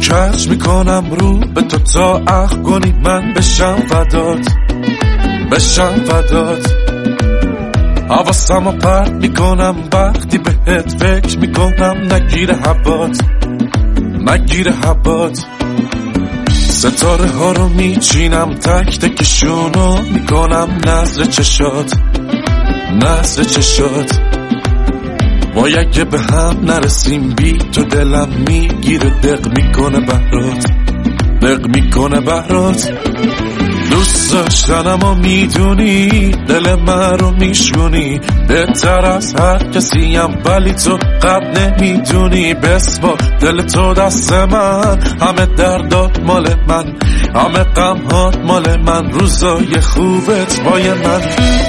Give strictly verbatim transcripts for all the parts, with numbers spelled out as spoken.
کج میکنم رو به تو تا اخ کنی من بشم فدات، بشم فدات. حواسمو پرت میکنم وقتی بهت فکر میکنم، نگیر حبات، نگیر حبات. ستاره ها رو میچینم تک تکشونو میکنم نظر چشات، نظر چشات. وای اگه به هم نرسیم بی تو دلم میگیره، دق میکنه بهرات، دق میکنه بهرات. دوست داشتنم و میدونی دل من رو میشونی، بهتر از هر کسیم ولی تو قد نمیدونی. بسپار دل تو دست من، همه دردات مال من، همه غمهات مال من، روزای خوبت بای من.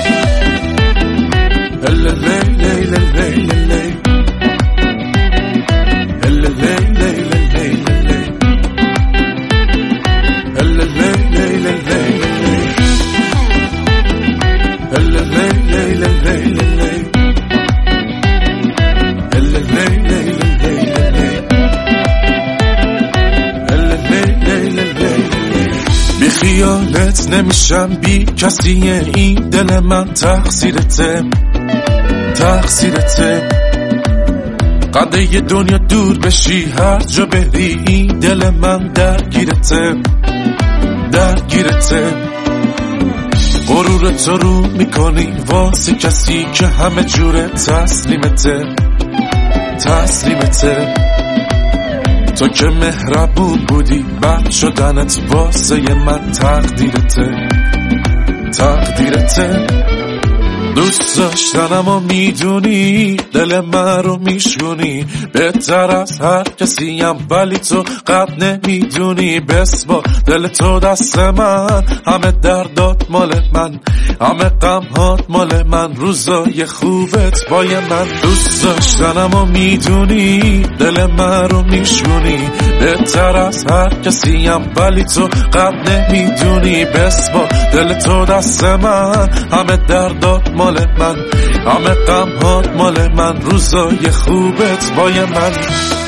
هله لی لی لی لی لی هله لی لی لی لی هله لی لی لی لی هله لی لی لی لی هله لی لی لی لی بی خیالت نمیشم بی کسی، این دل من تقصیرته، تقصیرته. قده ی دنیا دور بشی هر جا بری، این دل من درگیرته، درگیرته. غرور تو رو میکنی واسه کسی که همه جوره تسلیمته، تسلیمته. تو که مهربون بودی بد شدنت واسه من تقدیرته، تقدیرته. دوست داشتنم و میدونی دل من رو میشونی، بهتر از هر کسیم ولی تو قد نمیدونی. بسپار دل تو دست من، همه دردات مال من، همه غمهات مال من، روزای خوبت بای من. دوست داشتنم و میدونی دل من رو میشونی، بهتر از هر کسیم ولی تو قد نمیدونی. بسپار دل تو دست من، همه دردات مال من، همه غمهات مال من، روزای خوبت بای من.